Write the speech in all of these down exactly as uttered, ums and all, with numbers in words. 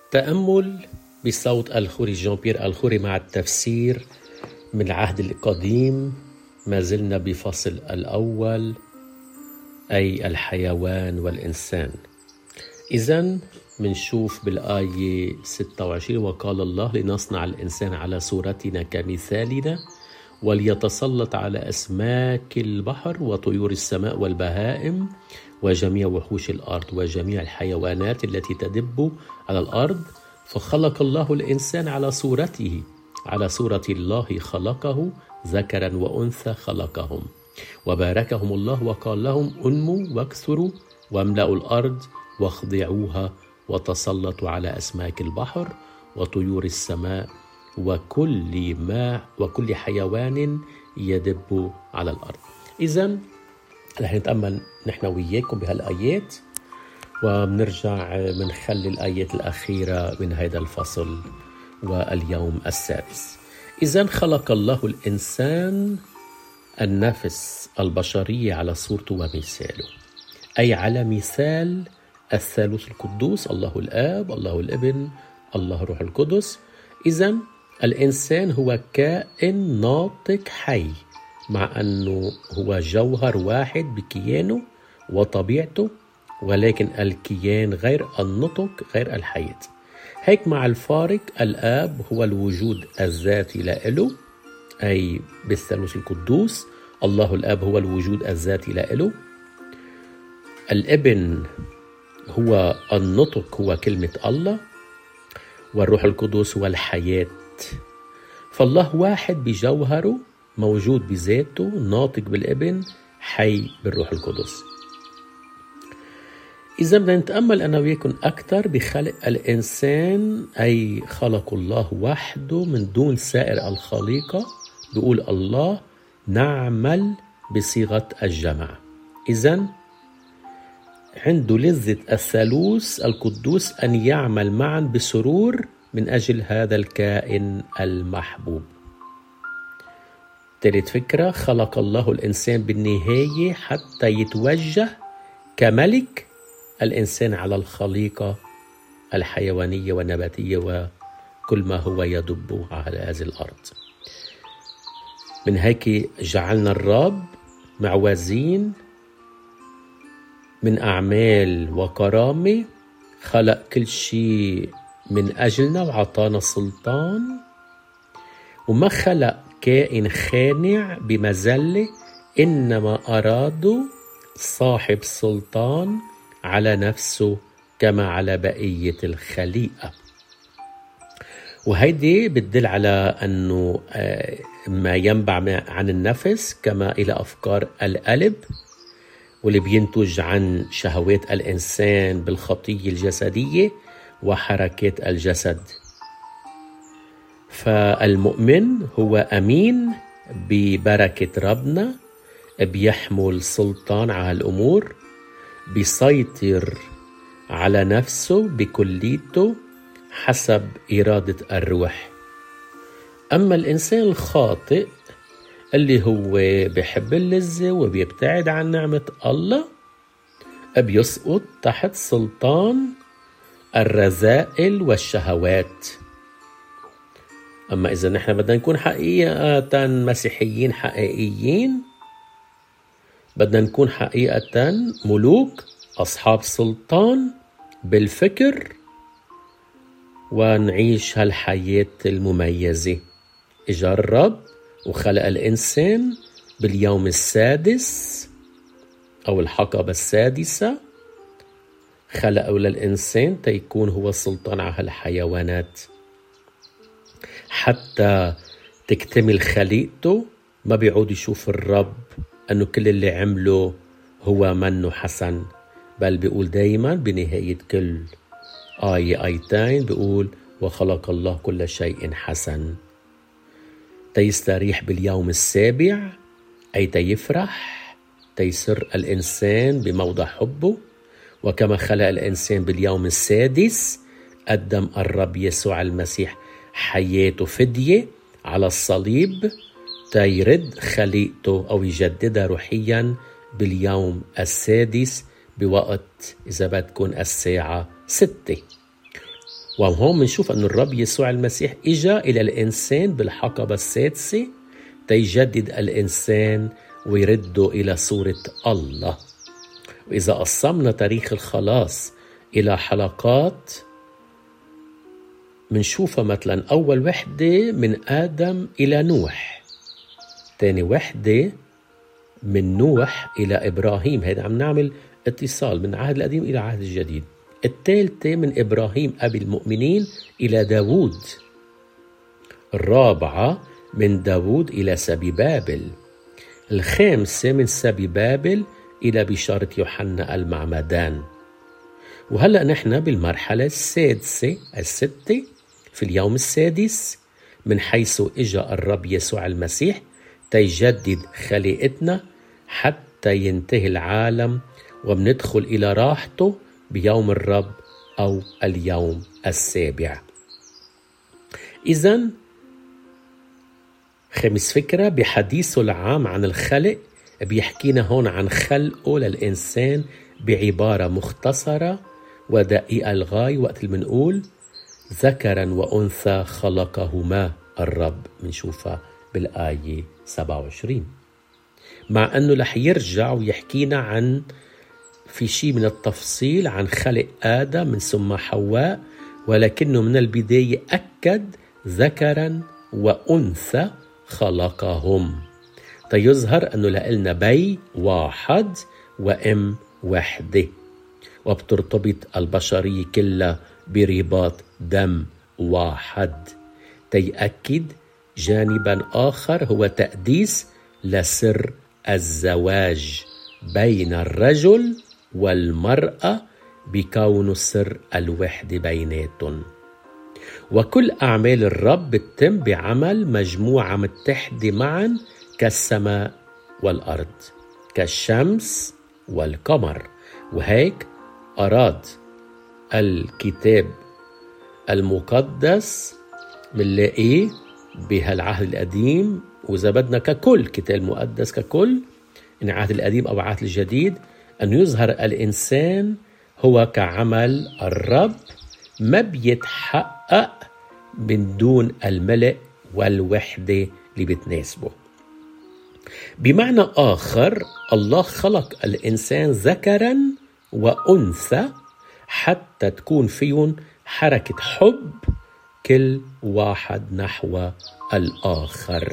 تأمل بصوت الخوري جان بيير الخوري مع التفسير من العهد القديم. ما زلنا بفصل الأول أي الحيوان والإنسان. إذن منشوف بالآية ستة وعشرين: وقال الله لنصنع الإنسان على صورتنا كمثالنا وليتسلط على أسماك البحر وطيور السماء والبهائم وجميع وحوش الأرض وجميع الحيوانات التي تدب على الأرض. فخلق الله الإنسان على صورته، على صورة الله خلقه، ذكرا وأنثى خلقهم، وباركهم الله وقال لهم: انموا واكثروا واملأوا الأرض واخضعوها وتسلطوا على أسماك البحر وطيور السماء وكل ما وكل حيوان يدب على الأرض. إذن رح نتأمل نحن وياكم بهالآيات وبنرجع منخلي الآيات الأخيرة من هذا الفصل واليوم السادس. إذن خلق الله الإنسان النفس البشرية على صورته ومثاله، أي على مثال الثالوث القدوس، الله الآب، الله الابن، الله الروح القدس. إذن الإنسان هو كائن ناطق حي، مع أنه هو جوهر واحد بكيانه وطبيعته، ولكن الكيان غير النطق غير الحياة. هيك مع الفارق، الآب هو الوجود الذاتي لإله، أي بالثالوث القدوس الله الآب هو الوجود الذاتي لإله. الابن هو النطق، هو كلمة الله، والروح القدس هو الحياة. فالله واحد بجوهره، موجود بذاته، ناطق بالابن، حي بالروح القدس. إذا بدنا نتأمل أنا وياكم أكثر بخلق الإنسان، أي خلق الله وحده من دون سائر الخليقة. بيقول الله: نعمل بصيغة الجمع. إذن عنده لذة الثالوث القدوس أن يعمل معا بسرور من أجل هذا الكائن المحبوب. ثالث فكرة: خلق الله الإنسان بالنهاية حتى يتوجه كملك الإنسان على الخليقة الحيوانية والنباتية وكل ما هو يدب على هذه الأرض. من هيك جعلنا الرب معوزين من أعمال وكرامة، خلق كل شيء من أجلنا وعطانا سلطان، وما خلق كائن خانع بمذلة، إنما أرادوا صاحب سلطان على نفسه كما على بقية الخليقة. وهيدي بتدل على أنه ما ينبع عن النفس كما إلى أفكار القلب، واللي بينتج عن شهوات الإنسان بالخطية الجسدية وحركات الجسد. فالمؤمن هو أمين ببركة ربنا، بيحمل سلطان على الأمور، بيسيطر على نفسه بكليته حسب إرادة الروح. أما الإنسان الخاطئ اللي هو بيحب اللذة وبيبتعد عن نعمة الله، بيسقط تحت سلطان الرذائل والشهوات. أما إذا نحن بدنا نكون حقيقة مسيحيين حقيقيين، بدنا نكون حقيقة ملوك أصحاب سلطان بالفكر، ونعيش هالحياة المميزة. إجا الرب وخلق الإنسان باليوم السادس أو الحقبة السادسة، خلقه للإنسان تيكون هو السلطان على الحيوانات حتى تكتمل خليقته. ما بيعود يشوف الرب أنه كل اللي عمله هو منه حسن، بل بيقول دايما بنهاية كل آية آيتين بيقول: وخلق الله كل شيء حسن. تيستريح باليوم السابع، أي تيفرح، تيسر الإنسان بموضع حبه. وكما خلق الإنسان باليوم السادس، قدم الرب يسوع المسيح حياته فدية على الصليب تيرد خليقته أو يجددها روحيا باليوم السادس بوقت إذا بدكن الساعة ستة. وهون منشوف أن الرب يسوع المسيح إجا إلى الإنسان بالحقبة السادسة تيجدد الإنسان ويرده إلى صورة الله. وإذا قسمنا تاريخ الخلاص إلى حلقات منشوفها، مثلا أول وحدة من آدم إلى نوح، تاني وحدة من نوح إلى إبراهيم، هذا عم نعمل اتصال من العهد القديم إلى العهد الجديد. الثالثة من إبراهيم أبي المؤمنين إلى داود. الرابعة من داود إلى سبي بابل. الخامسة من سبي بابل إلى بشارة يوحنا المعمدان. وهلأ نحن بالمرحلة السادسة الستة في اليوم السادس من حيث إجا الرب يسوع المسيح تيجدد خليقتنا حتى ينتهي العالم ومندخل إلى راحته بيوم الرب أو اليوم السابع. إذن خامس فكرة بحديثه العام عن الخلق بيحكينا هون عن خلقه للإنسان بعبارة مختصرة ودقيقة الغاية، وقت اللي منقول ذكرا وأنثى خلقهما الرب، منشوفها بالآية سبعة وعشرين. مع أنه رح يرجع ويحكينا عن في شيء من التفصيل عن خلق آدم من ثم حواء، ولكنه من البداية أكد ذكرا وأنثى خلقهم تيظهر أنه لقلنا بي واحد وأم وحدة، وبترتبط البشرية كلها برباط دم واحد. تيأكد جانبا آخر هو تقديس لسر الزواج بين الرجل والمرأة بكون سر الوحدة بيناتهم. وكل أعمال الرب بتتم بعمل مجموعة متحدة معا كالسماء والأرض، كالشمس والقمر. وهيك أراد الكتاب المقدس منلاقيه بهالعهد القديم، وإذا بدنا ككل كتاب المقدس ككل إن العهد القديم أو العهد الجديد، أن يظهر الإنسان هو كعمل الرب ما بيتحقق من دون الملء والوحدة اللي بتناسبه. بمعنى آخر الله خلق الإنسان ذكرا وأنثى حتى تكون فيهم حركة حب كل واحد نحو الآخر،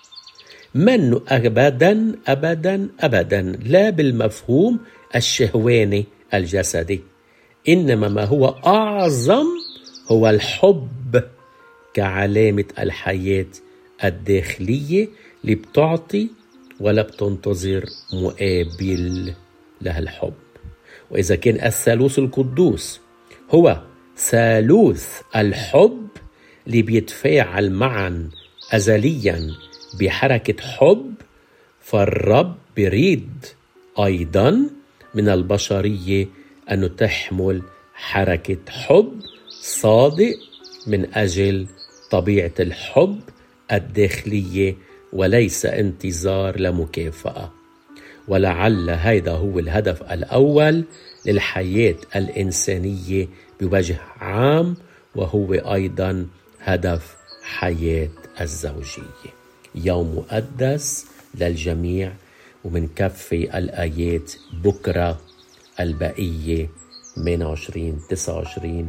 منه أبدا أبدا أبدا لا بالمفهوم الشهواني الجسدي، إنما ما هو أعظم هو الحب كعلامة الحياة الداخلية اللي بتعطي ولا بتنتظر مقابل لها الحب. وإذا كان الثالوث القدوس هو ثالوث الحب اللي بيتفاعل معا أزليا بحركة حب، فالرب بريد أيضا من البشرية أنه تحمل حركة حب صادق من أجل طبيعة الحب الداخلية وليس انتظار لمكافأة. ولعل هذا هو الهدف الأول للحياة الإنسانية بوجه عام، وهو أيضا هدف حياة الزوجية. يوم مقدس للجميع، ومنكفي الآيات بكرة البقية ثمانية وعشرين تسعة وعشرين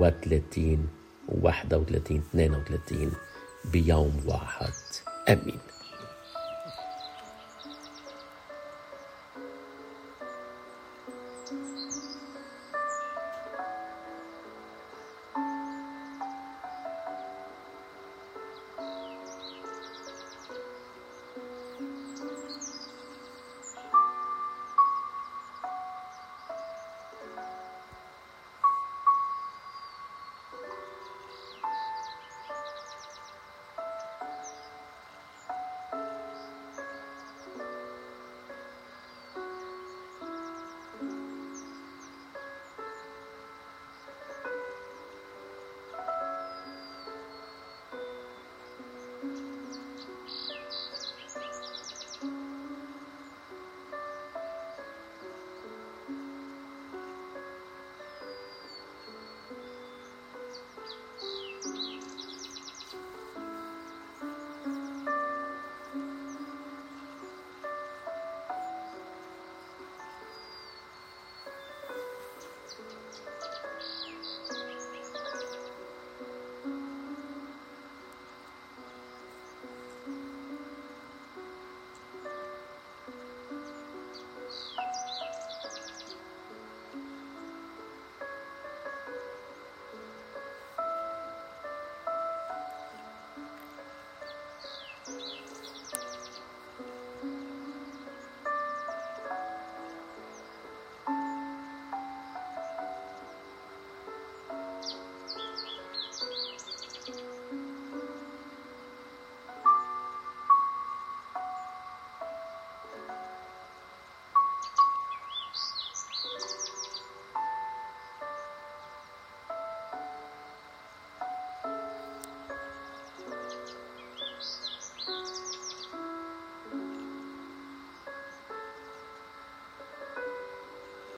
وثلاثين واحد وثلاثين اثنين وثلاثين بيوم واحد. آمين.